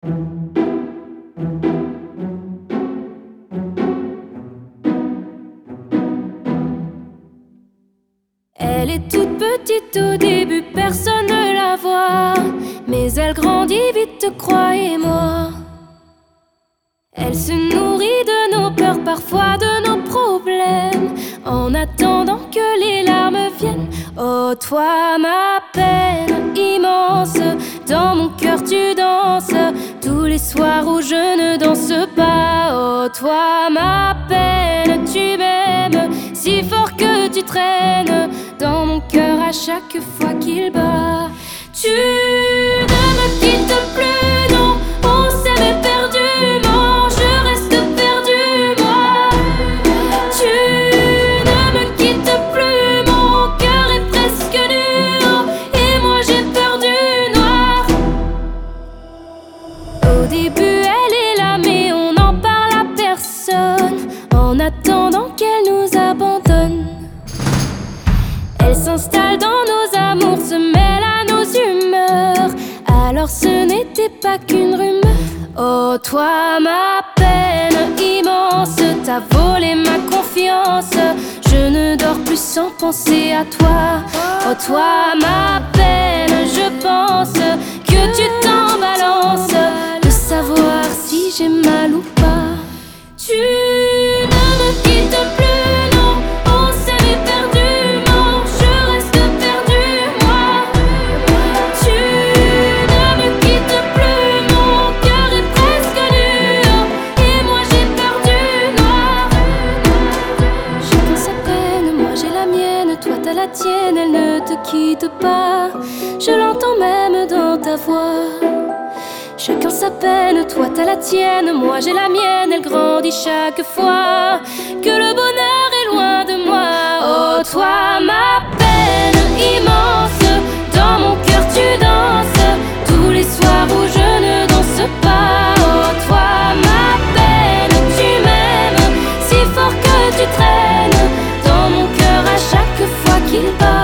Elle est toute petite au début, personne ne la voit, mais elle grandit vite, croyez-moi. Elle se nourrit de nos peurs, parfois de nos problèmes, en attendant que les larmes viennent. Oh toi ma peine immense, dans mon cœur tu danses, tous les soirs où je ne danse pas. Oh toi ma peine, tu m'aimes si fort que tu traînes dans mon cœur à chaque fois qu'il bat. Tu ne me quittes plus, non, on s'aime éperdument, je reste perdu moi. Tu ne me quittes plus, mon cœur est presque nu, et moi j'ai peur du noir. Au début elle est là mais on n'en parle à personne, en attendant qu'elle nous abandonne. Elle s'installe dans nos amours, se mêle à nos humeurs, alors ce n'était pas qu'une rumeur. Oh toi ma peine immense, t'as volé ma confiance, je ne dors plus sans penser à toi. Oh toi ma peine, je pense que tu t'en balances, de savoir si j'ai mal ou pas. Tu ne me quittes plus, non, on s'est éperdument, je reste perdu moi. Tu ne me quittes plus, mon cœur est presque nu, et moi j'ai peur du noir. Chacun sa peine, moi j'ai la mienne, toi t'as la tienne, elle ne te quitte pas, je l'entends même dans ta voix. Chacun sa peine, toi t'as la tienne, moi j'ai la mienne, elle grandit chaque fois que le bonheur est loin de moi. Oh toi ma peine immense, dans mon cœur tu danses, tous les soirs où je ne danse pas. Oh toi ma peine, tu m'aimes si fort que tu traînes dans mon cœur à chaque fois qu'il bat.